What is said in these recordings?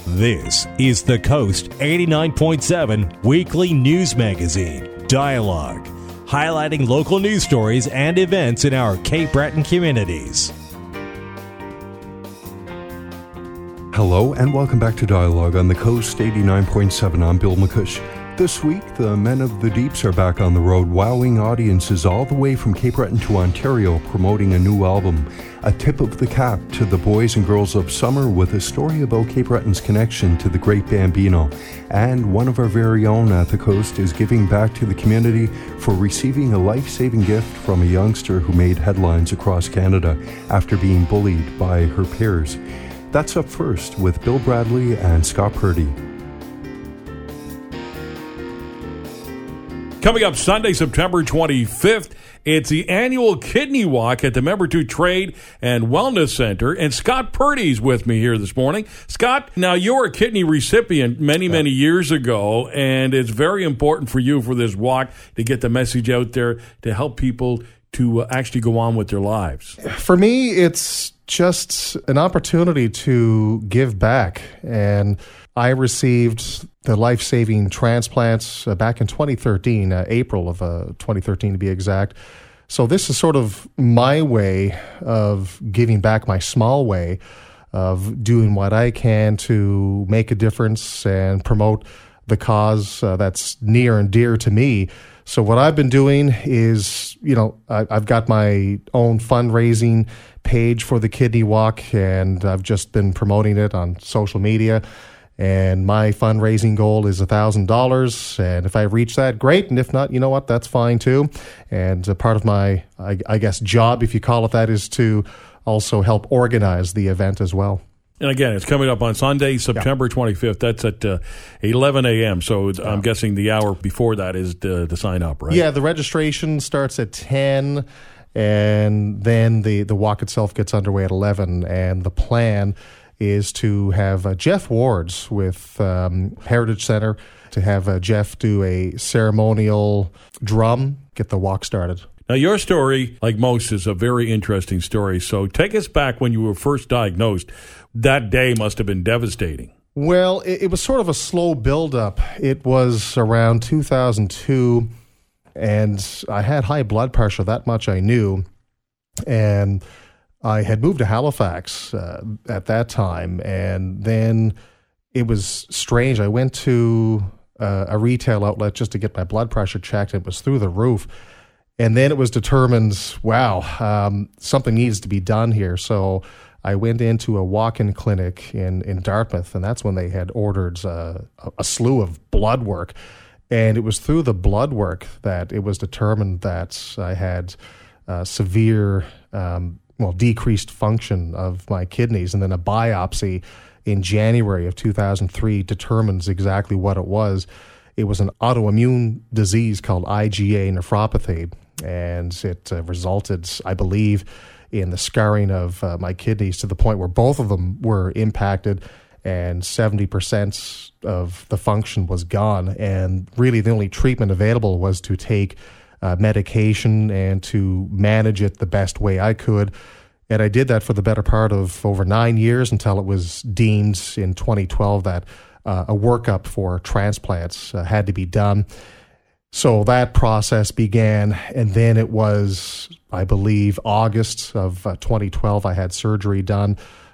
This is the Coast 89.7 weekly news magazine, Dialogue, highlighting local news stories and events in our Cape Breton communities. Hello and welcome back to Dialogue on the Coast 89.7. I'm Bill McCush. This week, the Men of the Deeps are back on the road, wowing audiences all the way from Cape Breton to Ontario, promoting a new album, A Tip of the Cap to the Boys and Girls of Summer, with a story about Cape Breton's connection to the Great Bambino. And one of our very own at the Coast is giving back to the community for receiving a life-saving gift from a youngster who made headlines across Canada after being bullied by her peers. That's up first with Bill Bradley and Scott Purdy. Coming up Sunday, September 25th, it's the annual Kidney Walk at the Membertou Trade and Wellness Center. And Scott Purdy's with me here this morning. Scott, now you were a kidney recipient many years ago, and it's very important for you for this walk to get the message out there to help people to actually go on with their lives. For me, it's just an opportunity to give back. And I received the life-saving transplants back in 2013, April of 2013 to be exact. So this is sort of my way of giving back, my small way of doing what I can to make a difference and promote the cause that's near and dear to me. So what I've been doing is, I've got my own fundraising page for the Kidney Walk, and I've just been promoting it on social media. And my fundraising goal is $1,000. And if I reach that, great. And if not, you know what? That's fine too. And part of my, I guess, job, if you call it that, is to also help organize the event as well. And again, it's coming up on Sunday, September 25th. That's at 11 a.m. So I'm guessing the hour before that is the sign up, right? Yeah, the registration starts at 10, and then the walk itself gets underway at 11. And the plan is to have Jeff Wards with Heritage Center, to have Jeff do a ceremonial drum, get the walk started. Now, your story, like most, is a very interesting story. So take us back when you were first diagnosed. That day must have been devastating. Well, it was sort of a slow build-up. It was around 2002, and I had high blood pressure. That much I knew. And I had moved to Halifax at that time, and then it was strange. I went to a retail outlet just to get my blood pressure checked. It was through the roof. And then it was determined, something needs to be done here. So I went into a walk-in clinic in Dartmouth, and that's when they had ordered a slew of blood work. And it was through the blood work that it was determined that I had severe, decreased function of my kidneys. And then a biopsy in January of 2003 determines exactly what it was. It was an autoimmune disease called IgA nephropathy, and it resulted, I believe, in the scarring of my kidneys to the point where both of them were impacted, and 70% of the function was gone. And really the only treatment available was to take medication and to manage it the best way I could. And I did that for the better part of over 9 years until it was deemed in 2012 that a workup for transplants had to be done. So that process began, and then it was, I believe, August of 2012, I had surgery done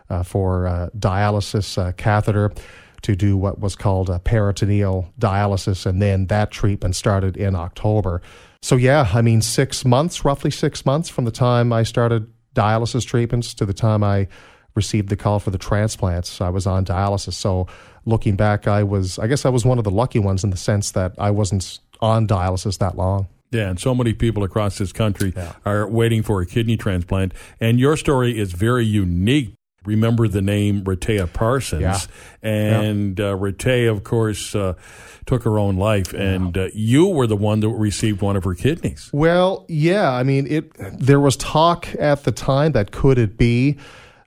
for dialysis catheter to do what was called a peritoneal dialysis, and then that treatment started in October. So roughly 6 months from the time I started dialysis treatments to the time I received the call for the transplants, I was on dialysis. So looking back, I guess I was one of the lucky ones in the sense that I wasn't on dialysis that long. Yeah, and so many people across this country are waiting for a kidney transplant. And your story is very unique. Remember the name Rehtaeh Parsons. Yeah. And Rehtaeh, of course, took her own life. And you were the one that received one of her kidneys. Well, yeah. There was talk at the time that could it be.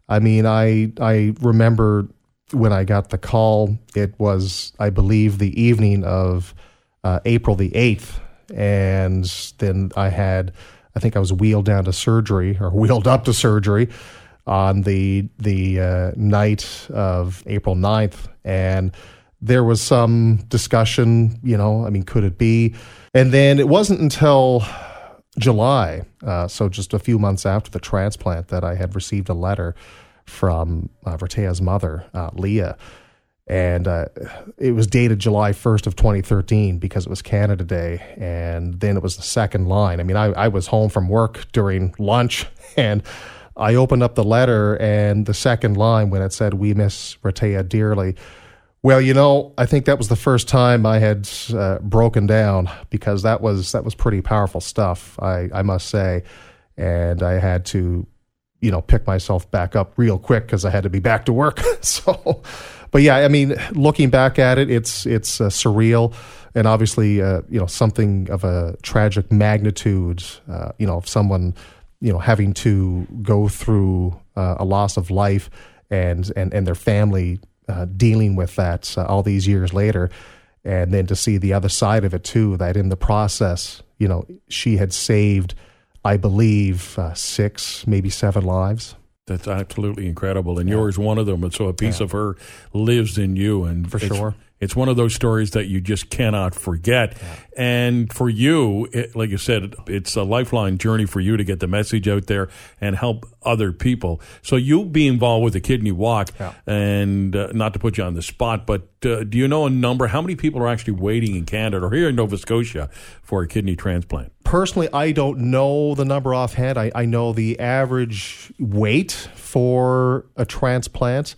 I remember when I got the call, it was, I believe, the evening of April the 8th. And then I was wheeled up to surgery on the night of April 9th. And there was some discussion, could it be? And then it wasn't until July, so just a few months after the transplant, that I had received a letter from Rehtaeh's mother, Leah. And it was dated July 1st of 2013 because it was Canada Day. And then it was the second line. I mean, I was home from work during lunch, and I opened up the letter, and the second line, when it said, "We miss Rehtaeh dearly." Well, I think that was the first time I had broken down, because that was pretty powerful stuff, I must say. And I had to, pick myself back up real quick because I had to be back to work. So, but yeah, I mean, looking back at it, it's surreal, and obviously, something of a tragic magnitude, of someone, having to go through a loss of life and their family dealing with that all these years later. And then to see the other side of it too, that in the process, she had saved, I believe, 6, maybe 7 lives. That's absolutely incredible. And yours one of them. And so a piece of her lives in you. And for sure. It's one of those stories that you just cannot forget. Yeah. And for you, like you said, it's a lifeline journey for you to get the message out there and help other people. So you be involved with the Kidney Walk, and not to put you on the spot, but do you know a number? How many people are actually waiting in Canada or here in Nova Scotia for a kidney transplant? Personally, I don't know the number offhand. I know the average wait for a transplant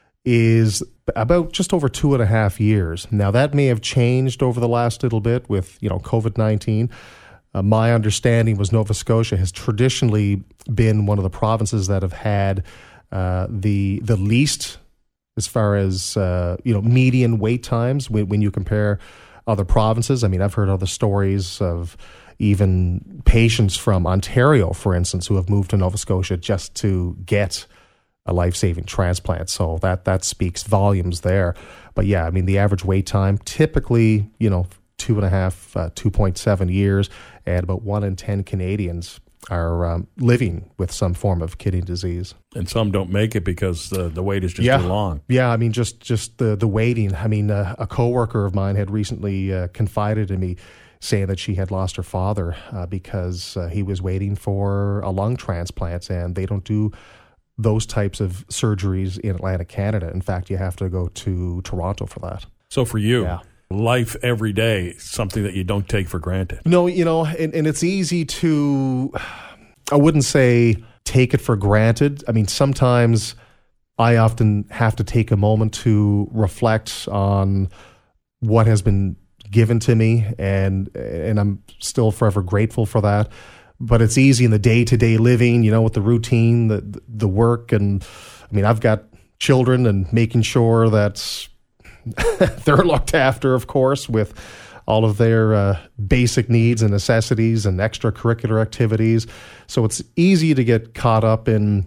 is about just over 2.5 years. Now, that may have changed over the last little bit with, COVID-19. My understanding was Nova Scotia has traditionally been one of the provinces that have had the least as far as, median wait times when you compare other provinces. I mean, I've heard other stories of even patients from Ontario, for instance, who have moved to Nova Scotia just to get a life-saving transplant. So that speaks volumes there. But yeah, I mean, the average wait time, typically, 2.5, 2.7 years, and about 1 in 10 Canadians are living with some form of kidney disease. And some don't make it because the wait is just too long. Yeah, I mean, just the waiting. I mean, a coworker of mine had recently confided in me, saying that she had lost her father because he was waiting for a lung transplant, and they don't do those types of surgeries in Atlantic Canada. In fact, you have to go to Toronto for that. So for you, life every day is something that you don't take for granted. No, and it's easy to, I wouldn't say take it for granted. I mean, sometimes I often have to take a moment to reflect on what has been given to me, and I'm still forever grateful for that. But it's easy in the day-to-day living, with the routine, the work. And I mean, I've got children, and making sure that they're looked after, of course, with all of their basic needs and necessities and extracurricular activities. So it's easy to get caught up in,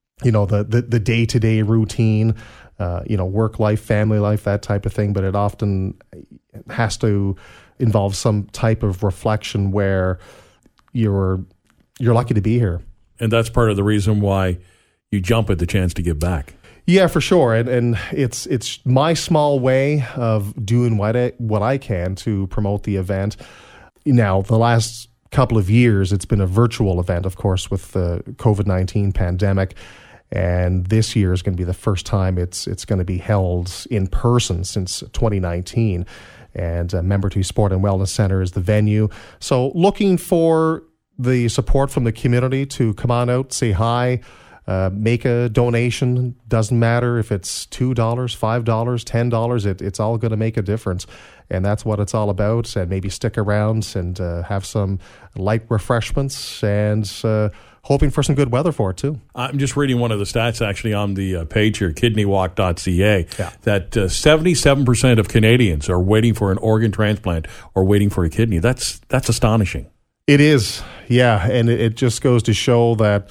the day-to-day routine, work life, family life, that type of thing. But it often has to involve some type of reflection where you're lucky to be here. And that's part of the reason why you jump at the chance to give back. Yeah, for sure. And it's my small way of doing what I can to promote the event. Now, the last couple of years, it's been a virtual event, of course, with the COVID-19 pandemic. And this year is going to be the first time it's going to be held in person since 2019. And Membertou Sport and Wellness Center is the venue. So looking for the support from the community to come on out, say hi, make a donation. Doesn't matter if it's $2, $5, $10. It's all going to make a difference. And that's what it's all about. And maybe stick around and have some light refreshments, and hoping for some good weather for it too. I'm just reading one of the stats actually on the page here, kidneywalk.ca, that 77% of Canadians are waiting for an organ transplant or waiting for a kidney. That's astonishing. It is, yeah. And it just goes to show that,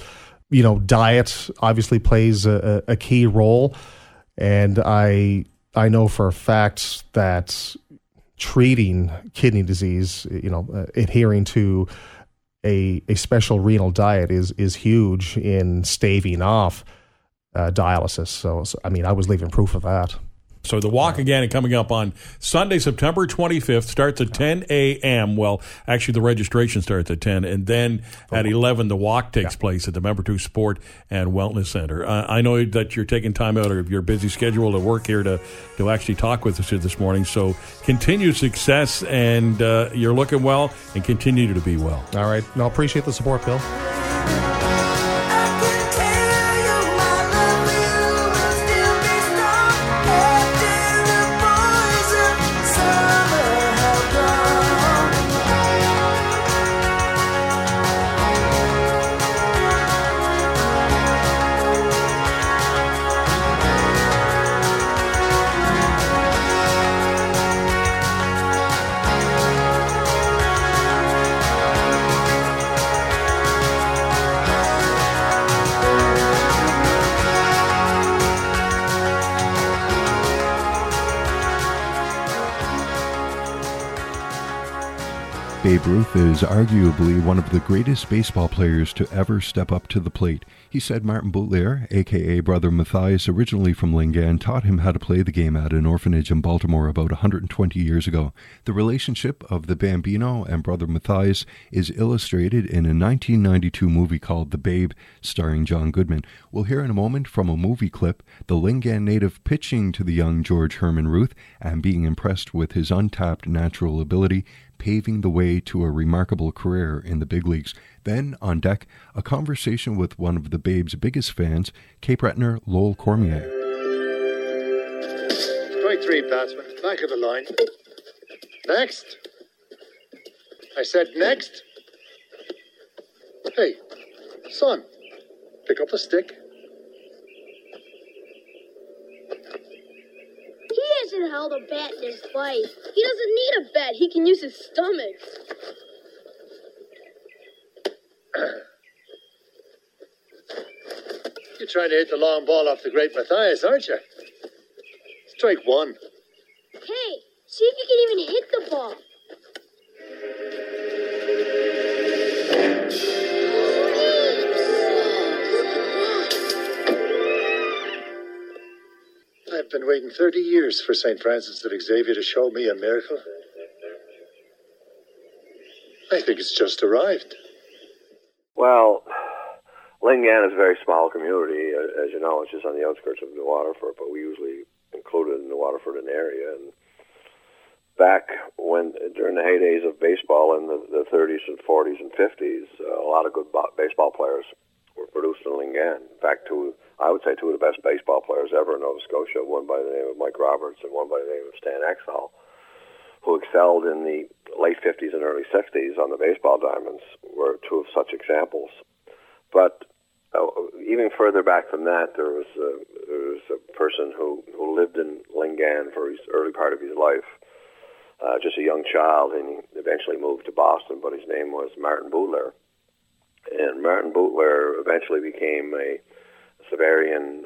diet obviously plays a key role. And I know for a fact that treating kidney disease, adhering to a special renal diet is huge in staving off dialysis. So, I mean, I was living proof of that. So the walk again coming up on Sunday, September 25th, starts at 10 a.m. Well, actually, the registration starts at 10, and then at 11, the walk takes place at the Member 2 Sport and Wellness Center. I know that you're taking time out of your busy schedule to work here to actually talk with us here this morning. So continued success, and you're looking well, and continue to be well. All right. No, appreciate the support, Bill. Babe Ruth is arguably one of the greatest baseball players to ever step up to the plate. He said Martin Bootlair, a.k.a. Brother Matthias, originally from Lingan, taught him how to play the game at an orphanage in Baltimore about 120 years ago. The relationship of the Bambino and Brother Matthias is illustrated in a 1992 movie called The Babe, starring John Goodman. We'll hear in a moment from a movie clip the Lingan native pitching to the young George Herman Ruth and being impressed with his untapped natural ability, paving the way to a remarkable career in the big leagues. Then, on deck, a conversation with one of the Babe's biggest fans, Cape Bretoner Lowell Cormier. Strike three, batsman. Back of the line. Next. I said next. Hey, son, pick up a stick. He hasn't held a bat in his life. He doesn't need a bat. He can use his stomach. You're trying to hit the long ball off the great Matthias, aren't you? Strike one. Hey, see if you can even hit the ball. I've been waiting 30 years for St. Francis of Xavier to show me a miracle. I think it's just arrived. Well, Lingan is a very small community, as you know. It's just on the outskirts of New Waterford, but we usually include it in the Waterford area. And back during the heydays of baseball in the 30s and 40s and 50s, a lot of good baseball players were produced in Lingan. In fact, I would say two of the best baseball players ever in Nova Scotia, one by the name of Mike Roberts and one by the name of Stan Exall, who excelled in the late 50s and early 60s on the baseball diamonds, were two of such examples. But even further back than that, there was a person who lived in Lingan for his early part of his life, just a young child, and he eventually moved to Boston, but his name was Martin Bootlair. And Martin Bootlair eventually became a Severian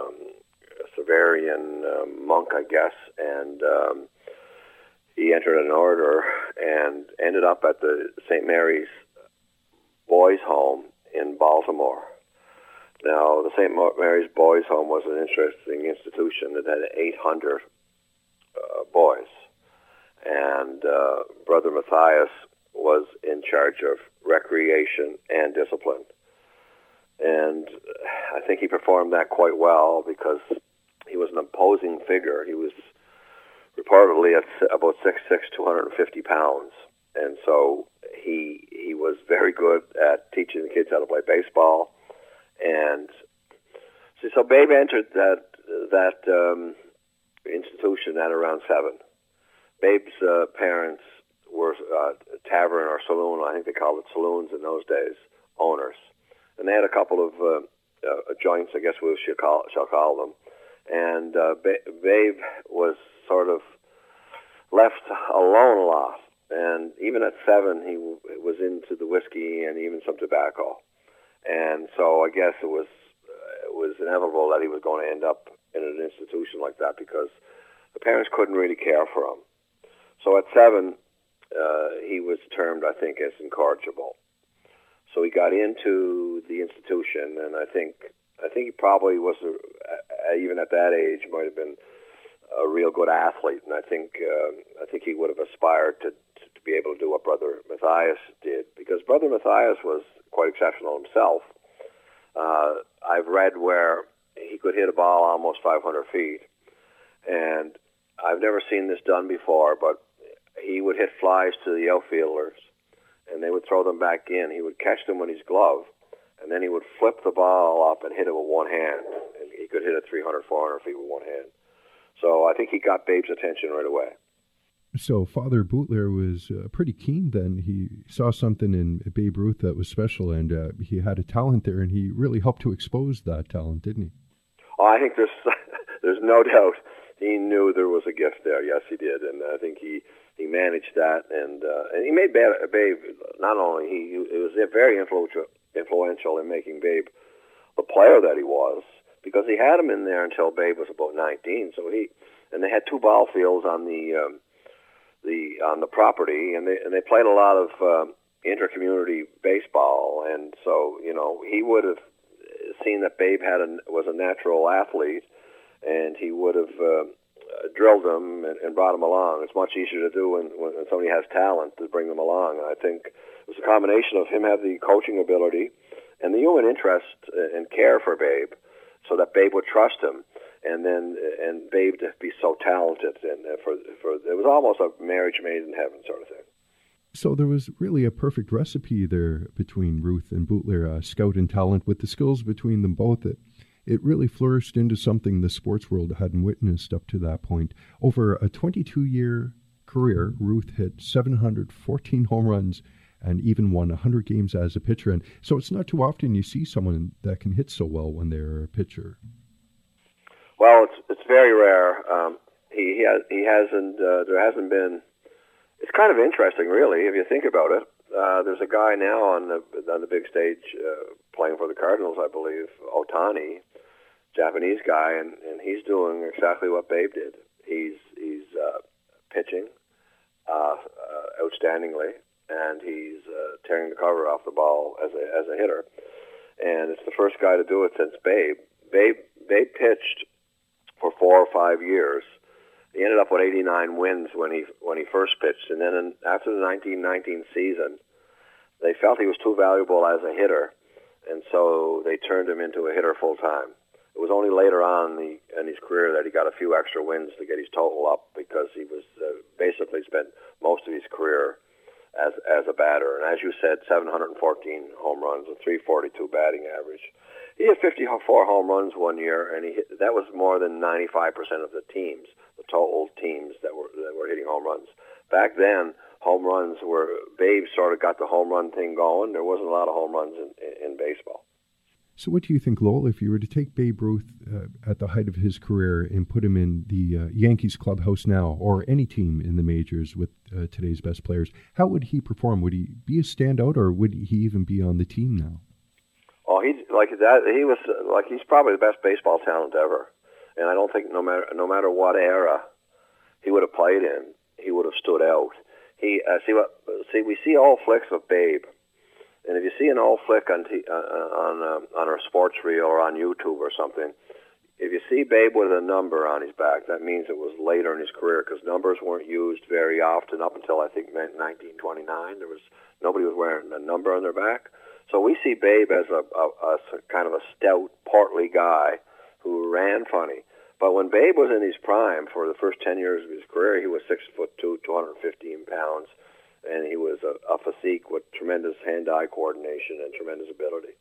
monk, I guess, and he entered an order and ended up at the St. Mary's Boys' Home in Baltimore. Now, the St. Mary's Boys' Home was an interesting institution that had 800 boys, and Brother Matthias was in charge of recreation and discipline. And I think he performed that quite well because he was an imposing figure. He was reportedly at about 6'6", 250 pounds. And so he was very good at teaching the kids how to play baseball. And so Babe entered that institution at around 7. Babe's parents were tavern or saloon, I think they called it saloons in those days, owners. And they had a couple of joints, I guess we shall call them. And Babe was sort of left alone a lot. And even at 7, he was into the whiskey and even some tobacco. And so I guess it was inevitable that he was going to end up in an institution like that because the parents couldn't really care for him. So at 7, he was termed, I think, as incorrigible. So he got into the institution, and I think I think he probably was, even at that age, might have been a real good athlete, and I think he would have aspired to be able to do what Brother Matthias did, because Brother Matthias was quite exceptional himself. I've read where he could hit a ball almost 500 feet, and I've never seen this done before, but he would hit flies to the outfielders, and they would throw them back in. He would catch them with his glove, and then he would flip the ball up and hit it with one hand, and he could hit it 300, 400 feet with one hand. So I think he got Babe's attention right away. So Father Boutler was pretty keen then. He saw something in Babe Ruth that was special, and he had a talent there, and he really helped to expose that talent, didn't he? Oh, I think there's no doubt he knew there was a gift there. Yes, he did, and I think he managed that, and he made Babe not only it was very influential in making Babe the player that he was, because he had him in there until Babe was about 19. So and they had two ball fields on the property, and they played a lot of inter-community baseball, and so he would have seen that Babe was a natural athlete, and he would have drilled him and brought him along. It's much easier to do when somebody has talent to bring them along, and I think it was a combination of him having the coaching ability and the human interest and care for Babe, so that Babe would trust him. And Babe to be so talented, and it was almost a marriage made in heaven sort of thing. So there was really a perfect recipe there between Ruth and Boutler, scout and talent, with the skills between them both. It really flourished into something the sports world hadn't witnessed up to that point. Over a 22-year career, Ruth hit 714 home runs and even won 100 games as a pitcher. And so it's not too often you see someone that can hit so well when they're a pitcher. Well, it's very rare. There hasn't been. It's kind of interesting, really, if you think about it. There's a guy now on the big stage playing for the Cardinals, I believe, Ohtani, Japanese guy, and he's doing exactly what Babe did. He's pitching outstandingly, and he's tearing the cover off the ball as a hitter. And it's the first guy to do it since Babe. Babe pitched for 4 or 5 years. He ended up with 89 wins when he first pitched, and then after the 1919 season, they felt he was too valuable as a hitter, and so they turned him into a hitter full time. It was only later on in his career that he got a few extra wins to get his total up, because he was basically spent most of his career as a batter. And as you said, 714 home runs and 342 batting average. He had 54 home runs one year, and that was more than 95% of the teams, the total teams that were hitting home runs. Back then, home runs Babe sort of got the home run thing going. There wasn't a lot of home runs in baseball. So what do you think, Lowell, if you were to take Babe Ruth at the height of his career and put him in the Yankees clubhouse now, or any team in the majors with today's best players, how would he perform? Would he be a standout, or would he even be on the team now? Oh, he's probably the best baseball talent ever, and I don't think no matter what era he would have played in, he would have stood out. We see old flicks of Babe, and if you see an old flick on our sports reel or on YouTube or something, if you see Babe with a number on his back, that means it was later in his career, because numbers weren't used very often up until I think 1929. Nobody was wearing a number on their back. So we see Babe as a kind of a stout, portly guy who ran funny. But when Babe was in his prime, for the first 10 years of his career, he was 6'2", 215 pounds, and he was a physique with tremendous hand-eye coordination and tremendous ability.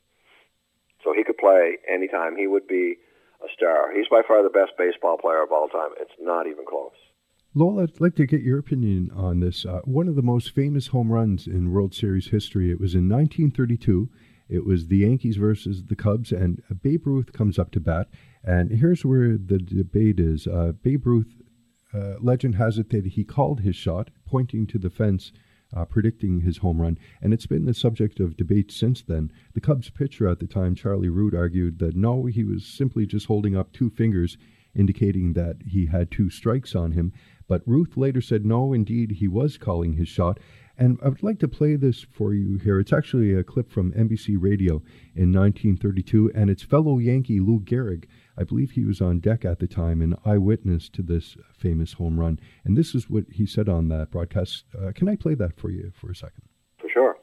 So he could play anytime. He would be a star. He's by far the best baseball player of all time. It's not even close. Lowell, I'd like to get your opinion on this. One of the most famous home runs in World Series history, it was in 1932. It was the Yankees versus the Cubs, and Babe Ruth comes up to bat. And here's where the debate is. Babe Ruth, legend has it that he called his shot, pointing to the fence, predicting his home run, and it's been the subject of debate since then. The Cubs pitcher at the time, Charlie Root, argued that no, he was simply just holding up 2 fingers, indicating that he had 2 strikes on him. But Ruth later said no, indeed, he was calling his shot. And I would like to play this for you here. It's actually a clip from NBC Radio in 1932, and it's fellow Yankee Lou Gehrig. I believe he was on deck at the time, an eyewitness to this famous home run. And this is what he said on that broadcast. Can I play that for you for a second? For sure.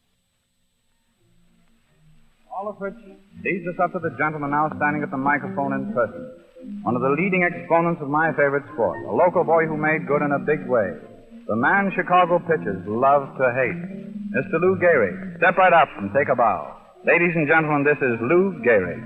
All of which leads us up to the gentleman now standing at the microphone in person. One of the leading exponents of my favorite sport, a local boy who made good in a big way. The man Chicago pitchers love to hate. Mr. Lou Gehrig, step right up and take a bow. Ladies and gentlemen, this is Lou Gehrig.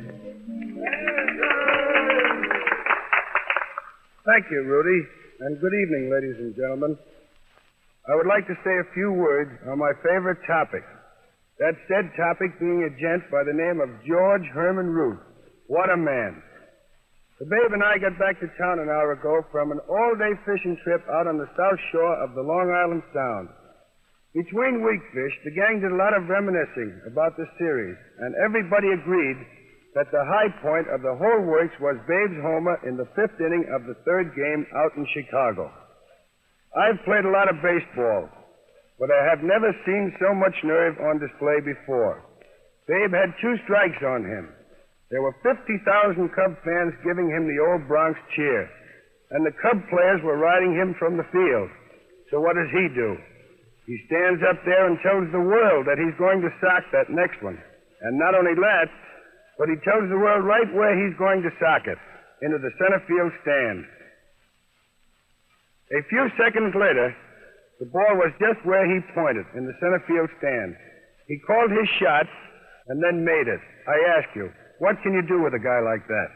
Thank you, Rudy, and good evening, ladies and gentlemen. I would like to say a few words on my favorite topic. That said topic being a gent by the name of George Herman Root. What a man. The Babe and I got back to town an hour ago from an all-day fishing trip out on the south shore of the Long Island Sound. Between weekfish, the gang did a lot of reminiscing about the series, and everybody agreed that the high point of the whole works was Babe's homer in the 5th inning of the 3rd game out in Chicago. I've played a lot of baseball, but I have never seen so much nerve on display before. Babe had 2 strikes on him. There were 50,000 Cub fans giving him the old Bronx cheer, and the Cub players were riding him from the field. So what does he do? He stands up there and tells the world that he's going to sock that next one. And not only that, but he tells the world right where he's going to sock it, into the center field stand. A few seconds later, the ball was just where he pointed, in the center field stand. He called his shot and then made it. I ask you, what can you do with a guy like that?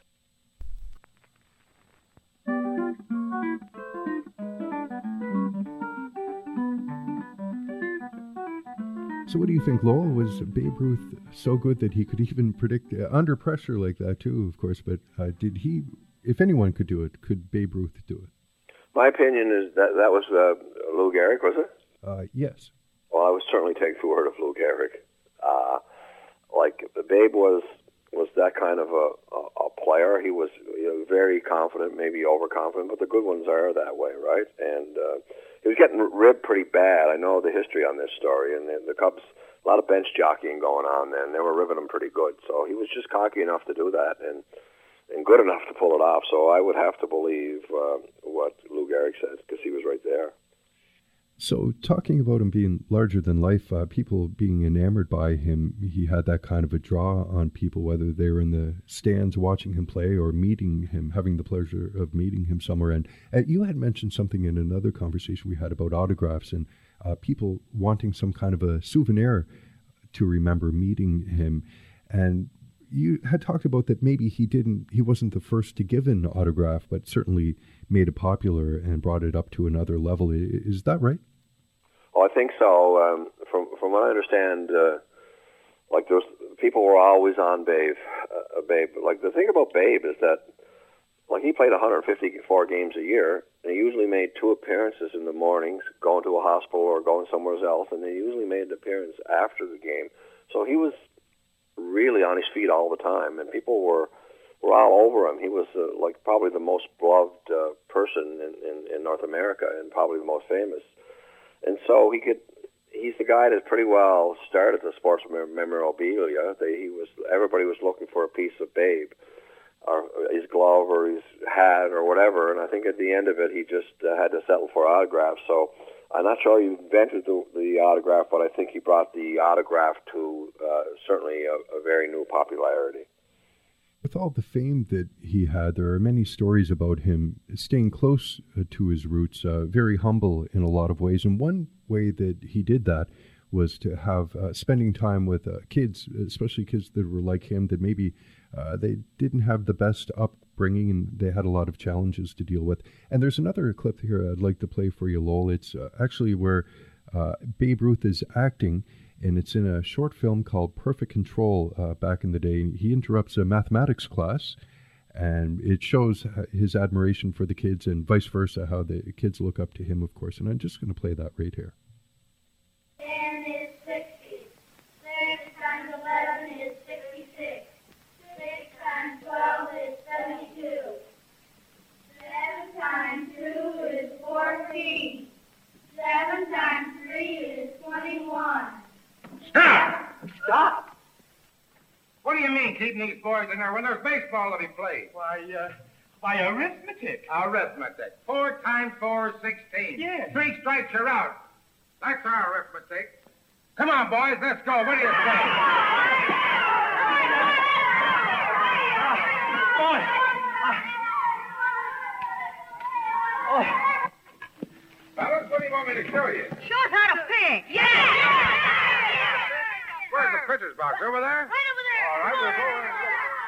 So what do you think, Lowell? Was Babe Ruth so good that he could even predict under pressure like that too, of course, but did he, if anyone could do it, could Babe Ruth do it? My opinion is that was Lou Gehrig, was it? Yes. Well, I would certainly take the word of Lou Gehrig. Babe was that kind of a player. He was very confident, maybe overconfident, but the good ones are that way, right? And he was getting ribbed pretty bad. I know the history on this story, and the Cubs, a lot of bench jockeying going on then. They were ribbing him pretty good. So he was just cocky enough to do that and good enough to pull it off. So I would have to believe what Lou Gehrig says, because he was right there. So talking about him being larger than life, people being enamored by him, he had that kind of a draw on people, whether they were in the stands watching him play or meeting him, having the pleasure of meeting him somewhere. And you had mentioned something in another conversation we had about autographs and people wanting some kind of a souvenir to remember meeting him. And you had talked about that maybe he wasn't the first to give an autograph, but certainly made it popular and brought it up to another level. Is that right? Oh, I think so. From what I understand, those people were always on Babe. Babe. Like, the thing about Babe is that, he played 154 games a year, and he usually made 2 appearances in the mornings, going to a hospital or going somewhere else, and they usually made an appearance after the game. So he was really on his feet all the time, and people were all over him. He was probably the most beloved person in North America, and probably the most famous. And so he's the guy that pretty well started the sports memorabilia. Everybody was looking for a piece of Babe, or his glove or his hat or whatever, and I think at the end of it he just had to settle for autographs. So I'm not sure he invented the autograph, but I think he brought the autograph to certainly a very new popularity. With all the fame that he had, there are many stories about him staying close to his roots, very humble in a lot of ways. And one way that he did that was to have spending time with kids, especially kids that were like him, that maybe they didn't have the best upbringing and they had a lot of challenges to deal with. And there's another clip here I'd like to play for you, Lowell. It's actually where Babe Ruth is acting, and it's in a short film called Perfect Control back in the day. He interrupts a mathematics class, and it shows his admiration for the kids and vice versa, how the kids look up to him, of course. And I'm just going to play that right here. 10 is 60. 6 times 11 is 66. 6 times 12 is 72. 7 times 2 is 14. 7 times 3 keeping these boys in there when there's baseball to be played? Why, arithmetic. Arithmetic. 4 times 4 is 16. Yes. 3 strikes, you're out. That's our arithmetic. Come on, boys, let's go. What do you say? Boy. Fellas, what do you want me to show you? Show us how to pitch. Yeah! Where's the pitcher's box? Over there? Right over there. All right, we'll go in.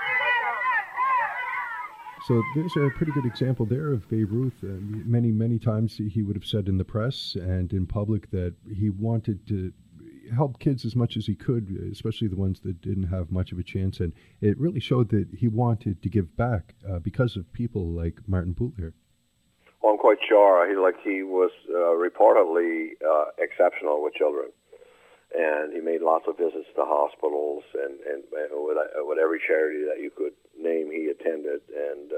So there's a pretty good example there of Babe Ruth. Many times he would have said in the press and in public that he wanted to help kids as much as he could, especially the ones that didn't have much of a chance. And it really showed that he wanted to give back because of people like Martin Bootler. Well, I'm quite sure. He was reportedly exceptional with children. And he made lots of visits to hospitals and with every charity that you could name, he attended. And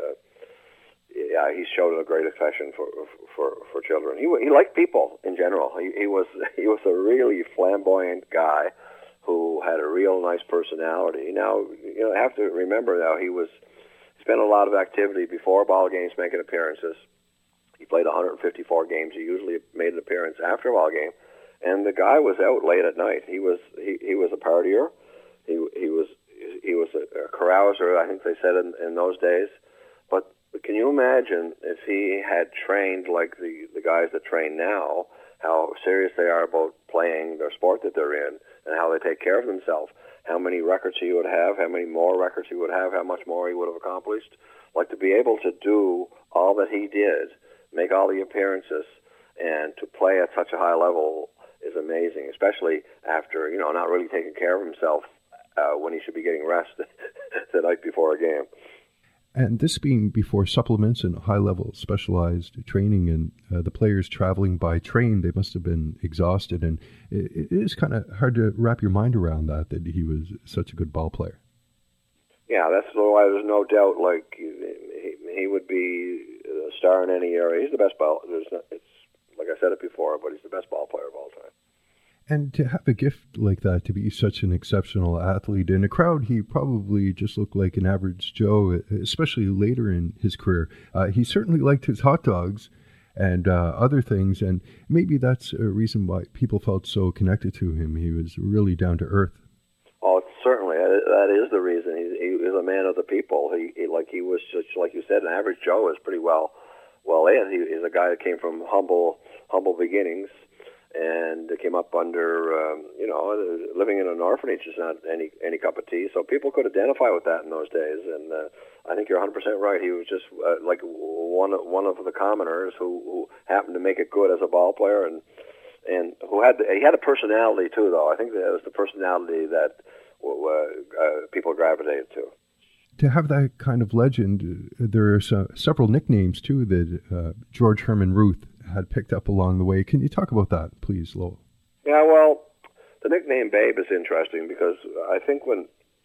he showed a great affection for children. He liked people in general. He was a really flamboyant guy who had a real nice personality. Now, you have to remember now he spent a lot of activity before ball games, making appearances. He played 154 games. He usually made an appearance after a ball game. And the guy was out late at night. He was a partier. He was a carouser, I think they said in those days. But can you imagine if he had trained like the guys that train now, how serious they are about playing their sport that they're in, and how they take care of themselves? How many records he would have? How many more records he would have? How much more he would have accomplished? Like, to be able to do all that he did, make all the appearances, and to play at such a high level is amazing, especially after, not really taking care of himself when he should be getting rest the night before a game. And this being before supplements and high-level specialized training, and the players traveling by train, they must have been exhausted. And it is kind of hard to wrap your mind around that he was such a good ball player. Yeah, that's why there's no doubt, like, he would be a star in any area. He's the best ball. It's like I said it before, but he's the best ball player of all time. And to have a gift like that, to be such an exceptional athlete in a crowd, he probably just looked like an average Joe, especially later in his career. He certainly liked his hot dogs and other things, and maybe that's a reason why people felt so connected to him. He was really down to earth. Oh, certainly, that is the reason. He was a man of the people. He was just, like you said, an average Joe is pretty well in. He's a guy that came from humble beginnings. And came up under, living in an orphanage is not any cup of tea. So people could identify with that in those days. And I think you're 100% right. He was just like one of the commoners who happened to make it good as a ball player, and who he had a personality too. Though I think that it was the personality that people gravitated to. To have that kind of legend, there are several nicknames too that George Herman Ruth had picked up along the way. Can you talk about that, please, Lowell? Yeah, well, the nickname Babe is interesting because I think when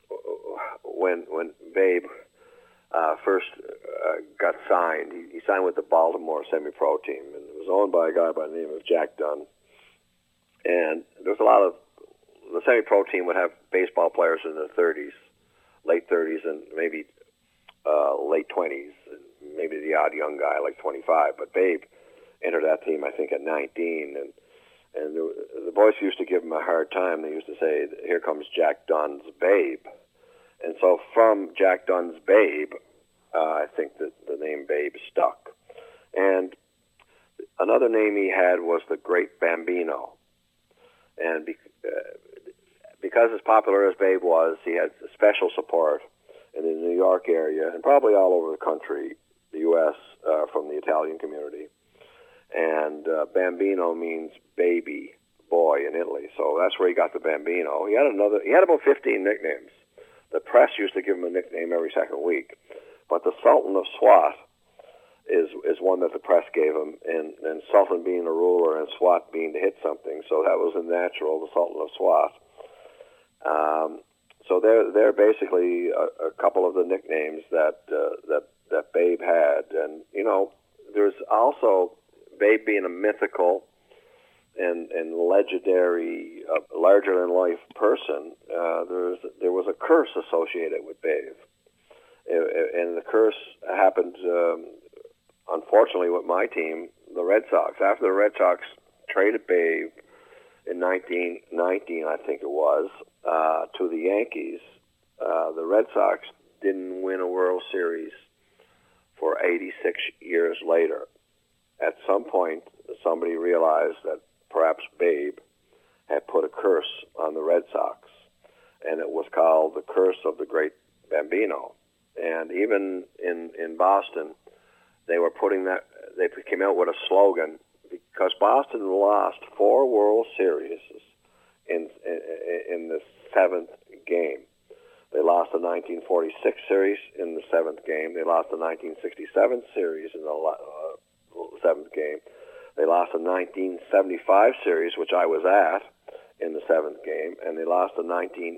Babe first got signed, he signed with the Baltimore semi-pro team, and it was owned by a guy by the name of Jack Dunn. And there was a lot of the semi-pro team would have baseball players in their 30s, late 30s, and maybe late 20s, and maybe the odd young guy like 25. But Babe entered that team, I think, at 19, and the boys used to give him a hard time. They used to say, "Here comes Jack Dunn's Babe," and so from Jack Dunn's Babe, I think that the name Babe stuck. And another name he had was the Great Bambino, and because as popular as Babe was, he had special support in the New York area and probably all over the country, the U.S., from the Italian community. And Bambino means baby, boy in Italy. So that's where he got the Bambino. He had about 15 nicknames. The press used to give him a nickname every second week. But the Sultan of Swat is one that the press gave him, and Sultan being a ruler and Swat being to hit something. So that was a natural, the Sultan of Swat. So they're basically a couple of the nicknames that Babe had. And, there's also Babe being a mythical and legendary, larger-than-life person, there was a curse associated with Babe. And the curse happened, unfortunately, with my team, the Red Sox. After the Red Sox traded Babe in 1919, I think it was, to the Yankees, the Red Sox didn't win a World Series for 86 years later. At some point, somebody realized that perhaps Babe had put a curse on the Red Sox, and it was called the Curse of the Great Bambino. And even in Boston, they were they came out with a slogan, because Boston lost 4 World Series in the 7th game. They lost the 1946 series in the 7th game. They lost the 1967 series in the 7th game. They lost the 1975 series, which I was at, in the 7th game, and they lost the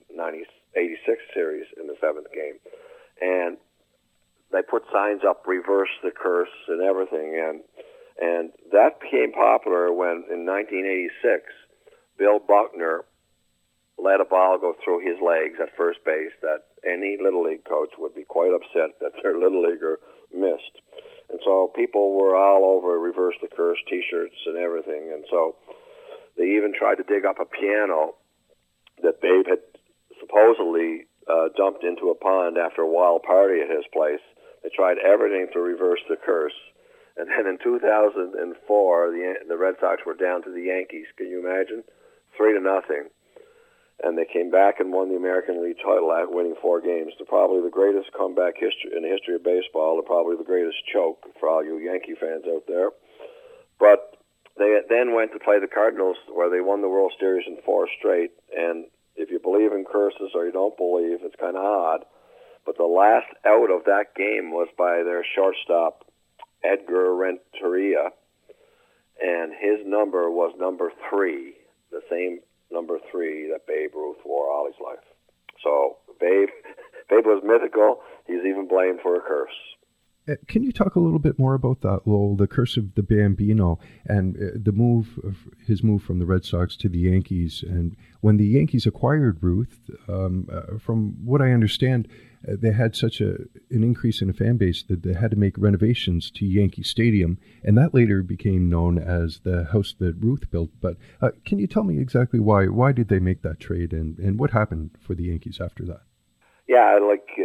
1986 series in the 7th game. And they put signs up, reverse the curse and everything, and that became popular when, in 1986, Bill Buckner let a ball go through his legs at first base that any Little League coach would be quite upset that their Little Leaguer missed. And so people were all over Reverse the Curse T-shirts and everything. And so they even tried to dig up a piano that Babe had supposedly dumped into a pond after a wild party at his place. They tried everything to reverse the curse. And then in 2004, the Red Sox were down to the Yankees. Can you imagine? 3-0. And they came back and won the American League title after winning 4 games. They're probably the greatest comeback in the history of baseball. They're probably the greatest choke for all you Yankee fans out there. But they then went to play the Cardinals, where they won the World Series in 4 straight. And if you believe in curses or you don't believe, it's kind of odd. But the last out of that game was by their shortstop, Edgar Renteria, and his number was number 3, the same number 3 that Babe Ruth wore all his life. So Babe was mythical. He's even blamed for a curse. Can you talk a little bit more about that, Lowell, the curse of the Bambino and his move from the Red Sox to the Yankees? And when the Yankees acquired Ruth, from what I understand, they had such an increase in a fan base that they had to make renovations to Yankee Stadium, and that later became known as the house that Ruth built. But can you tell me exactly why? Why did they make that trade, and what happened for the Yankees after that? Yeah,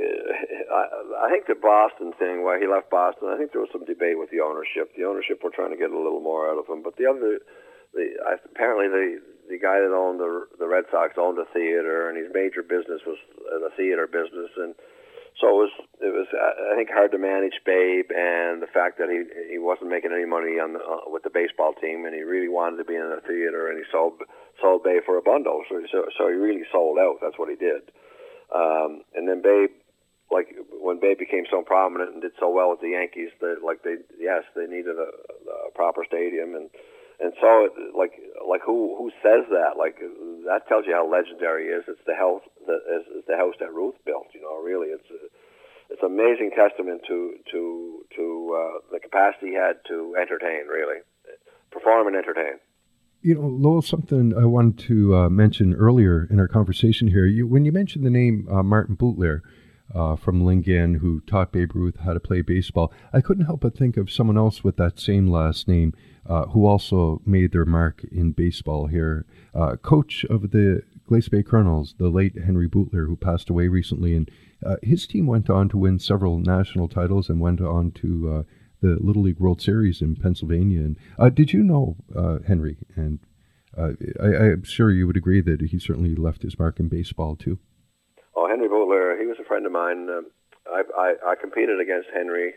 I think the Boston thing, why he left Boston, I think there was some debate with the ownership. The ownership were trying to get a little more out of him, but apparently the guy that owned the Red Sox owned a theater, and his major business was the theater business, and so it was I think hard to manage Babe, and the fact that he wasn't making any money with the baseball team, and he really wanted to be in the theater, and he sold Babe for a bundle, so he really sold out. That's what he did. And then Babe, when Babe became so prominent and did so well with the Yankees, they needed a proper stadium, and so who says that? That tells you how legendary he is. It's the house that Ruth built. Really, it's an amazing testament to the capacity he had to entertain. Really, perform and entertain. Lowell, something I wanted to mention earlier in our conversation here, when you mentioned the name Martin Bootler from Lingen, who taught Babe Ruth how to play baseball, I couldn't help but think of someone else with that same last name who also made their mark in baseball here. Coach of the Glace Bay Colonels, the late Henry Bootler, who passed away recently, and his team went on to win several national titles and went on to the Little League World Series in Pennsylvania. And did you know Henry? And I'm sure you would agree that he certainly left his mark in baseball too. Oh, Henry Bootler, he was a friend of mine. I competed against Henry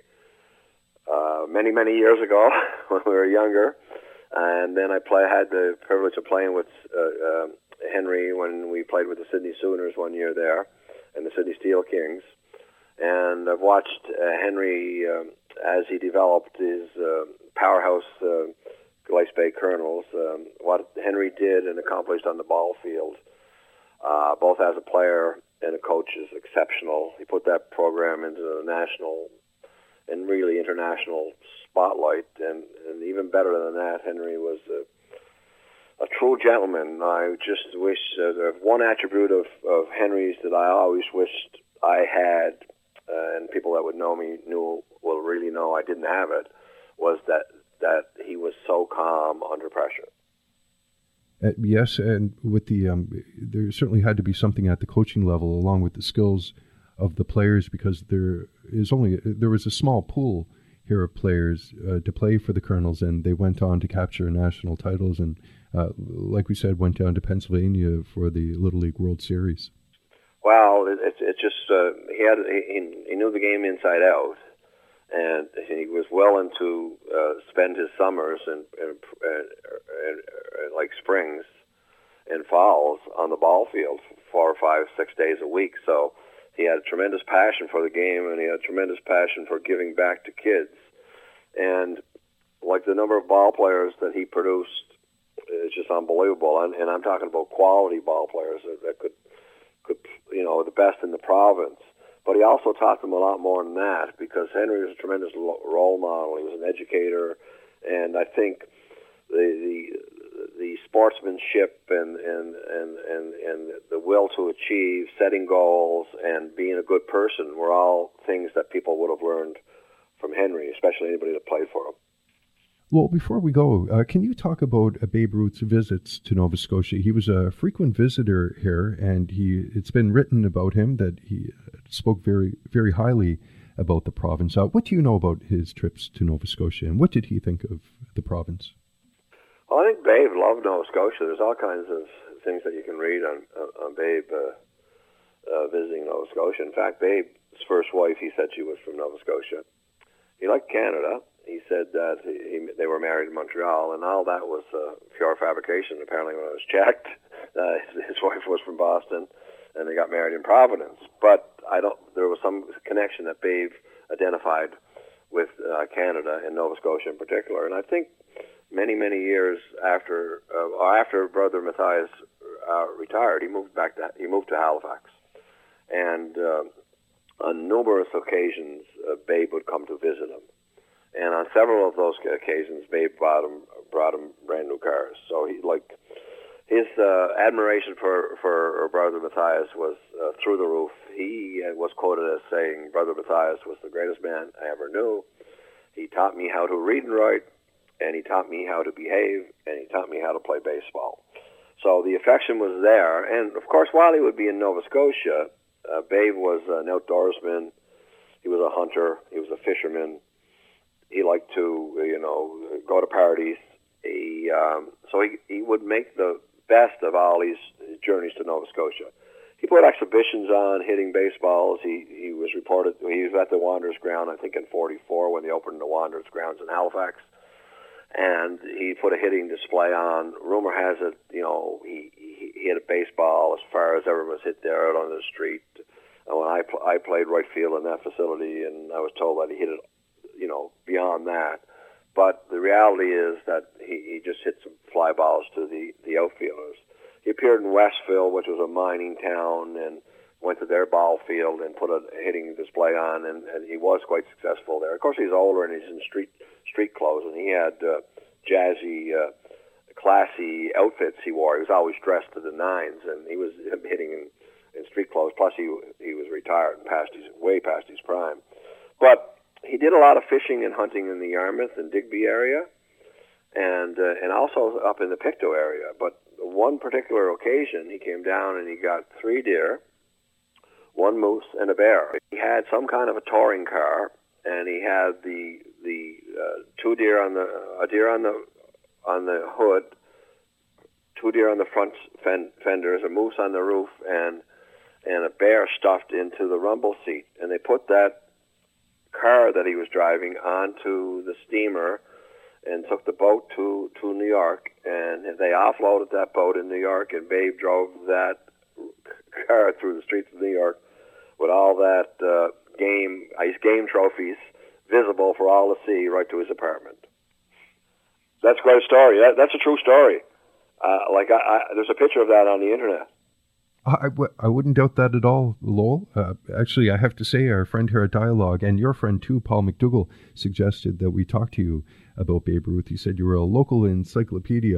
many years ago when we were younger, and then I had the privilege of playing with Henry when we played with the Sydney Sooners one year there, and the Sydney Steel Kings. And I've watched Henry as he developed his powerhouse Glace Bay Colonels. What Henry did and accomplished on the ball field, both as a player and a coach, is exceptional. He put that program into the national and really international spotlight, and even better than that, Henry was a true gentleman. I just wish one attribute of Henry's that I always wished I had, and people that would know me will really know I didn't have it, was that he was so calm under pressure. Yes, and with the there certainly had to be something at the coaching level, along with the skills of the players, because there was a small pool here of players to play for the Colonels, and they went on to capture national titles, and like we said, went down to Pennsylvania for the Little League World Series. Well, it's just he knew the game inside out, and he was willing to spend his summers and like springs and falls on the ball field 4 or 5, 6 days a week. So he had a tremendous passion for the game, and he had a tremendous passion for giving back to kids. And like the number of ball players that he produced is just unbelievable. And I'm talking about quality ball players that could the best in the province. But he also taught them a lot more than that, because Henry was a tremendous role model. He was an educator, and I think the sportsmanship and the will to achieve, setting goals, and being a good person were all things that people would have learned from Henry, especially anybody that played for him. Well, before we go, can you talk about Babe Ruth's visits to Nova Scotia? He was a frequent visitor here, and it's been written about him that he spoke very, very highly about the province. What do you know about his trips to Nova Scotia, and what did he think of the province? Well, I think Babe loved Nova Scotia. There's all kinds of things that you can read on Babe visiting Nova Scotia. In fact, Babe's first wife, he said she was from Nova Scotia. He liked Canada. He said that they were married in Montreal, and all that was pure fabrication. Apparently, when it was checked, his wife was from Boston, and they got married in Providence. But there was some connection that Babe identified with Canada and Nova Scotia in particular. And I think many years after Brother Matthias retired, he moved to Halifax, and on numerous occasions, Babe would come to visit him. And on several of those occasions, Babe brought him brand new cars. So his admiration for Brother Matthias was through the roof. He was quoted as saying, "Brother Matthias was the greatest man I ever knew. He taught me how to read and write, and he taught me how to behave, and he taught me how to play baseball." So the affection was there. And, of course, while he would be in Nova Scotia, Babe was an outdoorsman. He was a hunter. He was a fisherman. He liked to, go to parties. So he would make the best of all these journeys to Nova Scotia. He put exhibitions on hitting baseballs. He was at the Wanderers ground, I think in '44 when they opened the Wanderers grounds in Halifax, and he put a hitting display on. Rumor has it, he hit a baseball as far as ever was hit there out on the street. And when I played right field in that facility, and I was told that he hit it, beyond that. But the reality is that he just hit some fly balls to the outfielders. He appeared in Westville, which was a mining town, and went to their ball field and put a hitting display on, and he was quite successful there. Of course, he's older and he's in street clothes, and he had jazzy, classy outfits he wore. He was always dressed to the nines, and he was hitting in street clothes. Plus, he was retired and way past his prime. But he did a lot of fishing and hunting in the Yarmouth and Digby area, and also up in the Pictou area. But one particular occasion, he came down and he got 3 deer, 1 moose, and a bear. He had some kind of a touring car, and he had the 2 deer on the hood, 2 deer on the front fenders, a moose on the roof, and a bear stuffed into the rumble seat. And they put that car that he was driving onto the steamer and took the boat to New York, and they offloaded that boat in New York, and Babe drove that car through the streets of New York with all that ice game trophies visible for all to see right to his apartment. That's quite a story. That's a true story. There's a picture of that on the internet. I wouldn't doubt that at all, Lowell. Actually, I have to say, our friend here at Dialogue, and your friend too, Paul McDougall, suggested that we talk to you about Babe Ruth. He said you were a local encyclopedia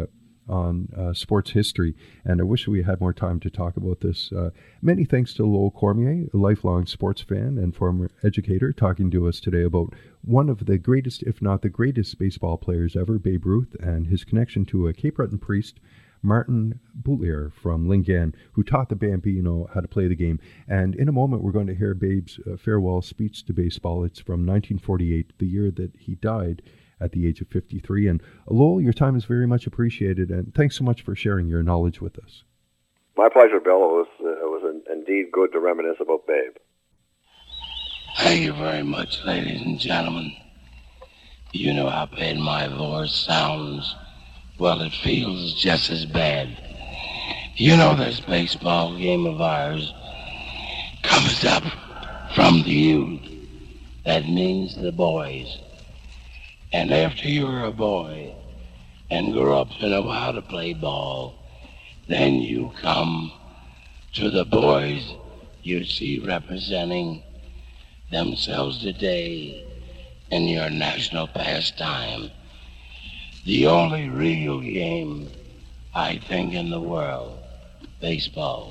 on sports history, and I wish we had more time to talk about this. Many thanks to Lowell Cormier, a lifelong sports fan and former educator, talking to us today about one of the greatest, if not the greatest, baseball players ever, Babe Ruth, and his connection to a Cape Breton priest, Martin Boutlier from Lingan, who taught the Bambino how to play the game. And in a moment, we're going to hear Babe's farewell speech to baseball. It's from 1948, the year that he died at the age of 53. And Lowell, your time is very much appreciated, and thanks so much for sharing your knowledge with us. My pleasure, Bill. It was indeed good to reminisce about Babe. Thank you very much, ladies and gentlemen. You know how bad my voice sounds. Well, it feels just as bad. You know this baseball game of ours comes up from the youth. That means the boys. And after you're a boy and grow up to know how to play ball, then you come to the boys you see representing themselves today in your national pastime. The only real game, I think, in the world, baseball.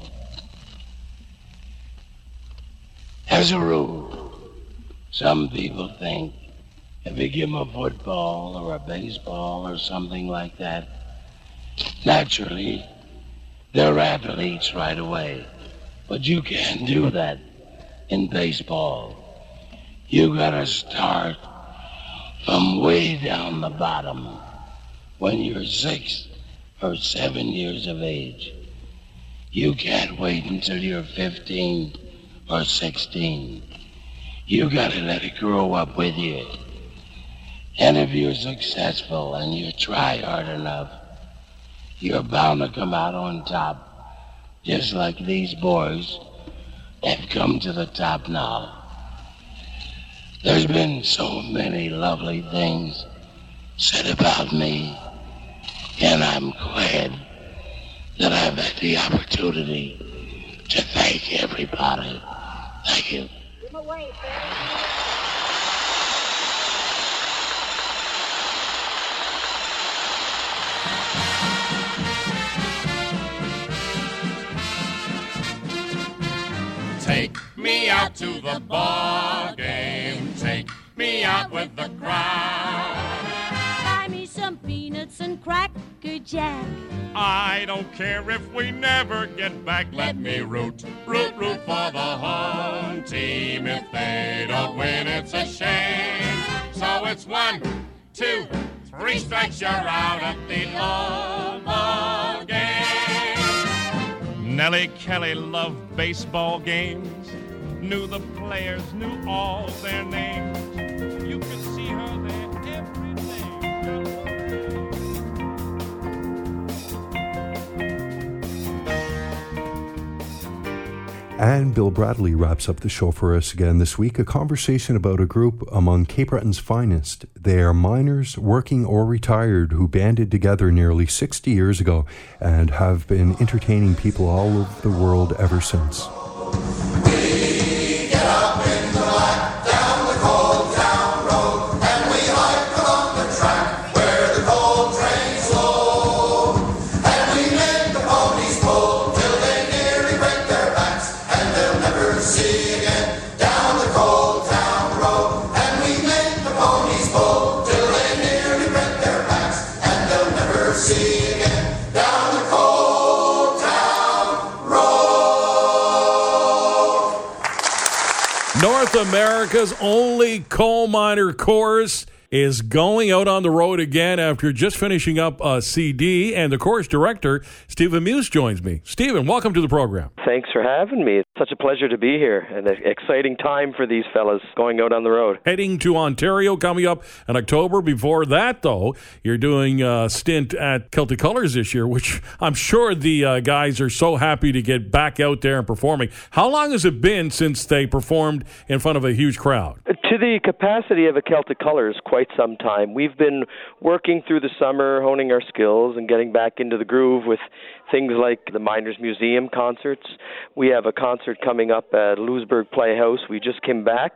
As a rule, some people think if you give them a football or a baseball or something like that, naturally, they're athletes right away. But you can't do that in baseball. You gotta start from way down the bottom when you're 6 or 7 years of age. You can't wait until you're 15 or 16. You gotta let it grow up with you. And if you're successful and you try hard enough, you're bound to come out on top, just like these boys have come to the top now. There's been so many lovely things said about me, and I'm glad that I've had the opportunity to thank everybody. Thank you. Give him away, Take me out to the ball game. Take me out with the crowd. Buy me some peanuts and Cracker Jack. I don't care if we never get back. Let me root for the home team. If they don't win, it's a shame. So it's 1, 2, 3 strikes, you're out at the old ball game. Nellie Kelly loved baseball games, knew the players, knew all their names. You could see her there every day. And Bill Bradley wraps up the show for us again this week, a conversation about a group among Cape Breton's finest. They are miners, working or retired, who banded together nearly 60 years ago and have been entertaining people all over the world ever since. We get up in the black, down the cold town road, and we hike along the track where the coal trains slow. And we make the ponies pull till they nearly break their backs, and they'll never see again down the cold town road. And we make the ponies pull till they nearly break their backs, and they'll never see again down the cold town road. North America's only coal miner chorus is going out on the road again after just finishing up a CD, and the chorus director, Stephen Muse, joins me. Stephen, welcome to the program. Thanks for having me. It's such a pleasure to be here, and an exciting time for these fellas going out on the road. Heading to Ontario coming up in October. Before that, though, you're doing a stint at Celtic Colors this year, which I'm sure the guys are so happy to get back out there and performing. How long has it been since they performed in front of a huge crowd? To the capacity of a Celtic Colors, quite some time. We've been working through the summer, honing our skills and getting back into the groove with things like the Miners Museum concerts. We have a concert coming up at Louisbourg Playhouse. We just came back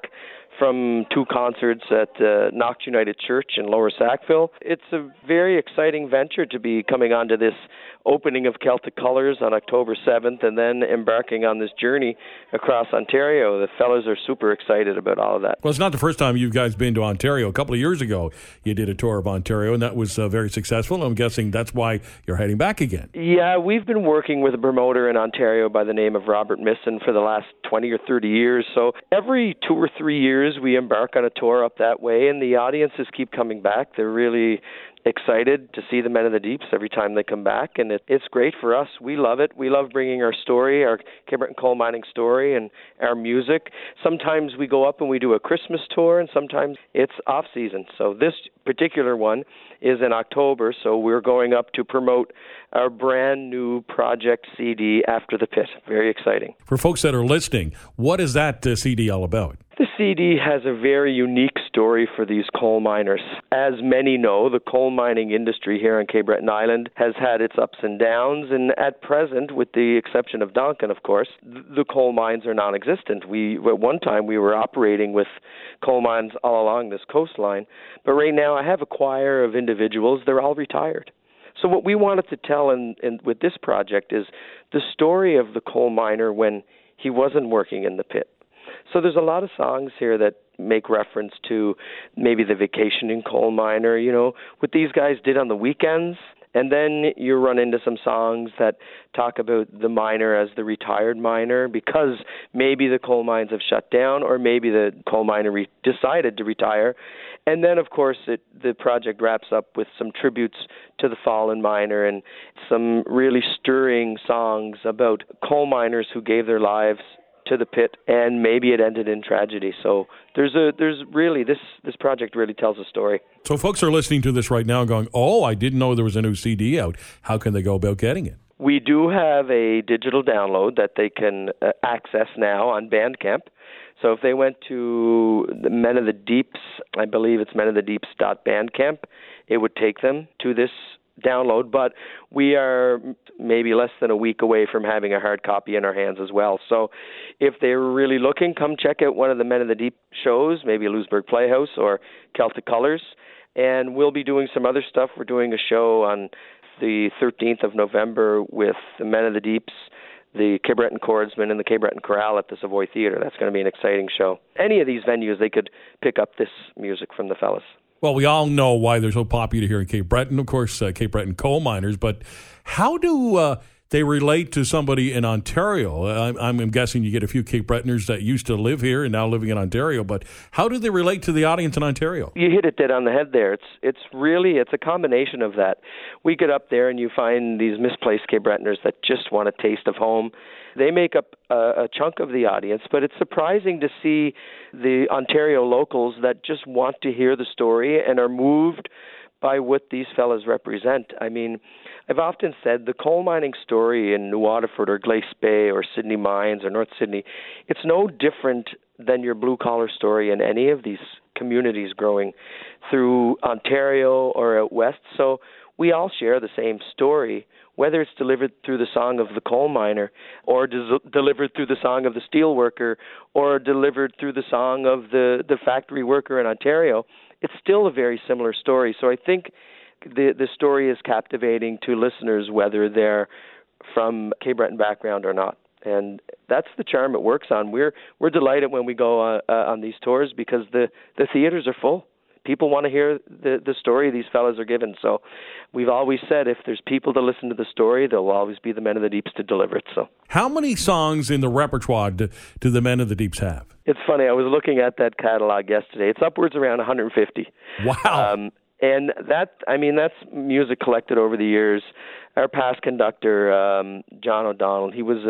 from 2 concerts at Knox United Church in Lower Sackville. It's a very exciting venture to be coming onto this opening of Celtic Colours on October 7th and then embarking on this journey across Ontario. The fellows are super excited about all of that. Well, it's not the first time you guys been to Ontario. A couple of years ago, you did a tour of Ontario, and that was very successful. I'm guessing that's why you're heading back again. Yeah, we've been working with a promoter in Ontario by the name of Robert Misson for the last 20 or 30 years. So every 2 or 3 years, we embark on a tour up that way, and the audiences keep coming back. They're really excited to see the Men of the Deeps every time they come back, and it's great for us. We love it. We love bringing our story, our Cape Breton coal mining story, and our music. Sometimes we go up and we do a Christmas tour, and sometimes it's off-season. So this particular one is in October, so we're going up to promote our brand new project CD, After the Pit. Very exciting. For folks that are listening, what is that CD all about? The CD has a very unique story for these coal miners. As many know, the coal mining industry here on Cape Breton Island has had its ups and downs, and at present, with the exception of Duncan, of course, the coal mines are non-existent. At one time, we were operating with coal mines all along this coastline, but right now I have a choir of individuals. They're all retired. So what we wanted to tell with this project is the story of the coal miner when he wasn't working in the pit. So there's a lot of songs here that make reference to maybe the vacationing coal miner, what these guys did on the weekends. And then you run into some songs that talk about the miner as the retired miner because maybe the coal mines have shut down or maybe the coal miner decided to retire. And then, of course, the project wraps up with some tributes to the fallen miner and some really stirring songs about coal miners who gave their lives to the pit, and maybe it ended in tragedy. So there's really this project really tells a story. So folks are listening to this right now going, oh, I didn't know there was a new CD out. How can they go about getting it? We do have a digital download that they can access now on Bandcamp. So if they went to the Men of the Deeps, I believe it's menofthedeeps.bandcamp, it would take them to this download, but we are maybe less than a week away from having a hard copy in our hands as well. So if they're really looking, come check out one of the Men of the Deep shows, maybe Lewisburg Playhouse or Celtic Colours, and we'll be doing some other stuff. We're doing a show on the 13th of November with the Men of the Deeps, the Cape Breton Chordsmen, and the Cape Breton Chorale at the Savoy Theatre. That's going to be an exciting show. Any of these venues, they could pick up this music from the fellas. Well, we all know why they're so popular here in Cape Breton, of course, Cape Breton coal miners, but how do they relate to somebody in Ontario? I'm guessing you get a few Cape Bretoners that used to live here and now living in Ontario, but how do they relate to the audience in Ontario? You hit it dead on the head there. It's a combination of that. We get up there and you find these misplaced Cape Bretoners that just want a taste of home. They make up a chunk of the audience, but it's surprising to see the Ontario locals that just want to hear the story and are moved by what these fellas represent. I mean, I've often said the coal mining story in New Waterford or Glace Bay or Sydney Mines or North Sydney, it's no different than your blue-collar story in any of these communities growing through Ontario or out west. So we all share the same story, whether it's delivered through the song of the coal miner or delivered through the song of the steel worker or delivered through the song of the factory worker in Ontario. It's still a very similar story. So I think the story is captivating to listeners whether they're from Cape Breton background or not. And that's the charm it works on. We're delighted when we go on these tours because the theaters are full. People want to hear the story these fellas are given. So we've always said if there's people to listen to the story, there'll always be the Men of the Deeps to deliver it. So, how many songs in the repertoire do the Men of the Deeps have? It's funny. I was looking at that catalog yesterday. It's upwards around 150. Wow. And that's music collected over the years. Our past conductor, John O'Donnell, he was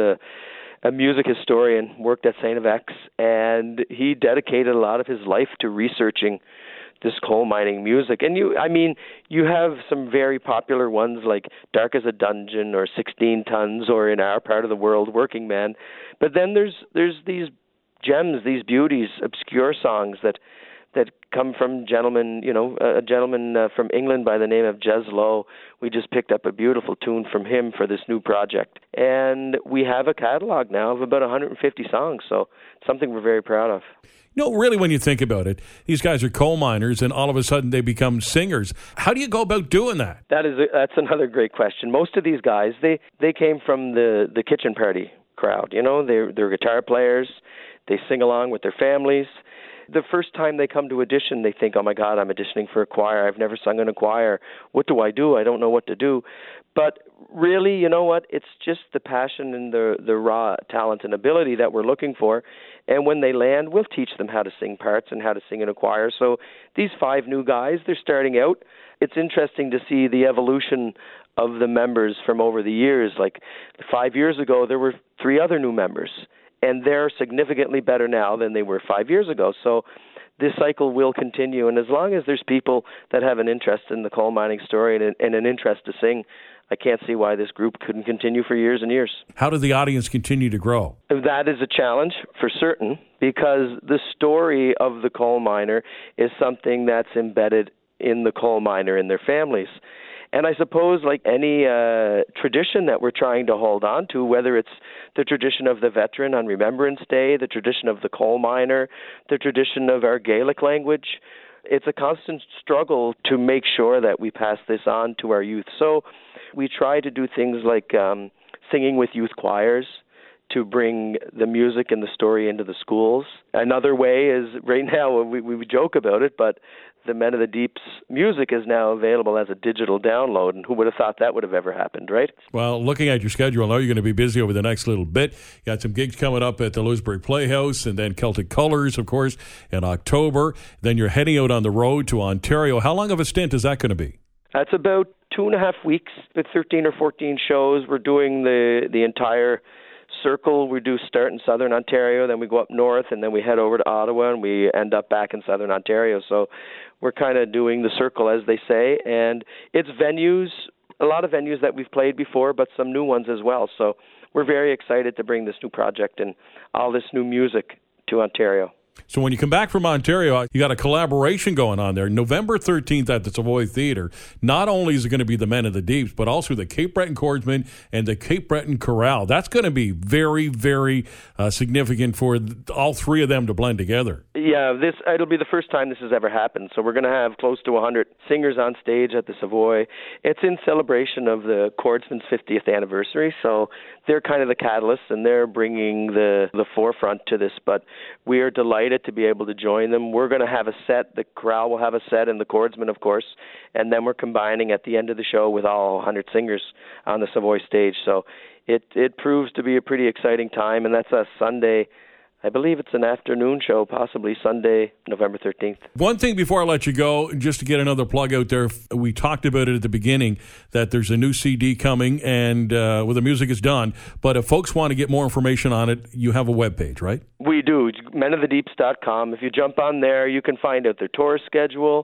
a music historian, worked at St. FX, and he dedicated a lot of his life to researching this coal mining music. And you have some very popular ones like Dark as a Dungeon or 16 Tons or in our part of the world, Working Man. But then there's these gems, these beauties, obscure songs that come from gentlemen, a gentleman from England by the name of Jez Lowe. We just picked up a beautiful tune from him for this new project. And we have a catalog now of about 150 songs, so it's something we're very proud of. Really, when you think about it, these guys are coal miners, and all of a sudden they become singers. How do you go about doing that? That's another great question. Most of these guys, they came from the kitchen party crowd. They're guitar players. They sing along with their families. The first time they come to audition, they think, oh, my God, I'm auditioning for a choir. I've never sung in a choir. What do? I don't know what to do. But really, you know what? It's just the passion and the raw talent and ability that we're looking for. And when they land, we'll teach them how to sing parts and how to sing in a choir. So these 5 new guys, they're starting out. It's interesting to see the evolution of the members from over the years. Like 5 years ago, there were 3 other new members, and they're significantly better now than they were 5 years ago. So this cycle will continue, and as long as there's people that have an interest in the coal mining story and an interest to sing, I can't see why this group couldn't continue for years and years. How did the audience continue to grow? That is a challenge for certain, because the story of the coal miner is something that's embedded in the coal miner and their families. And I suppose like any tradition that we're trying to hold on to, whether it's the tradition of the veteran on Remembrance Day, the tradition of the coal miner, the tradition of our Gaelic language, it's a constant struggle to make sure that we pass this on to our youth. So we try to do things like singing with youth choirs to bring the music and the story into the schools. Another way is, right now, we joke about it, but the Men of the Deep's music is now available as a digital download, and who would have thought that would have ever happened, right? Well, looking at your schedule, I know you're going to be busy over the next little bit. You got some gigs coming up at the Louisburg Playhouse, and then Celtic Colors, of course, in October. Then you're heading out on the road to Ontario. How long of a stint is that going to be? That's about 2.5 weeks, with 13 or 14 shows. We're doing the entire circle. We do start in southern Ontario, then we go up north, and then we head over to Ottawa, and we end up back in southern Ontario. So we're kind of doing the circle, as they say, and it's venues, a lot of venues that we've played before, but some new ones as well. So we're very excited to bring this new project and all this new music to Ontario. So when you come back from Ontario, you got a collaboration going on there. November 13th at the Savoy Theatre, not only is it going to be the Men of the Deeps, but also the Cape Breton Chordsmen and the Cape Breton Chorale. That's going to be very, very significant for all 3 of them to blend together. Yeah, it'll be the first time this has ever happened. So we're going to have close to 100 singers on stage at the Savoy. It's in celebration of the Chordsmen's 50th anniversary, so they're kind of the catalysts, and they're bringing the forefront to this. But we are delighted to be able to join them. We're going to have a set. The chorale will have a set, and the Chordsmen, of course. And then we're combining at the end of the show with all 100 singers on the Savoy stage. So it proves to be a pretty exciting time, and that's a Sunday. I believe it's an afternoon show, possibly Sunday, November 13th. One thing before I let you go, just to get another plug out there, we talked about it at the beginning, that there's a new CD coming, and well, the music is done. But if folks want to get more information on it, you have a webpage, right? We do, menofthedeeps.com. If you jump on there, you can find out their tour schedule.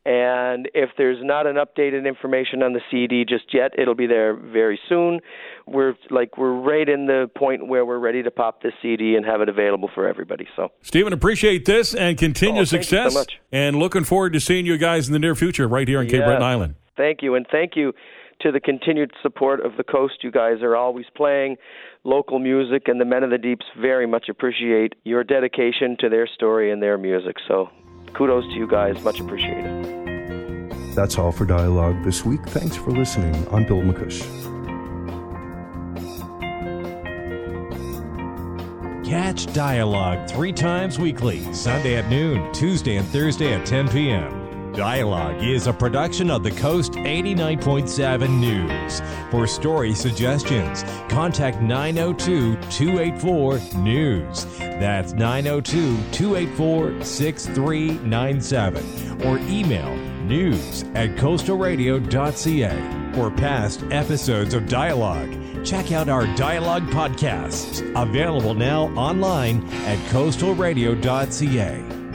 And if there's not an updated information on the CD just yet, it'll be there very soon. We're right in the point where we're ready to pop this CD and have it available for everybody. So, Stephen, appreciate this and continued success. Thank you so much. And looking forward to seeing you guys in the near future right here on Cape Breton Island. Thank you, and thank you to the continued support of the Coast. You guys are always playing local music, and the Men of the Deeps very much appreciate your dedication to their story and their music. So kudos to you guys. Much appreciated. That's all for Dialogue this week. Thanks for listening. I'm Bill McCush. Catch Dialogue 3 times weekly, Sunday at noon, Tuesday and Thursday at 10 p.m. Dialogue is a production of the Coast 89.7 News. For story suggestions, contact 902-284-NEWS. That's 902-284-6397. Or email news@coastalradio.ca. For past episodes of Dialogue, check out our Dialogue podcasts, available now online at coastalradio.ca.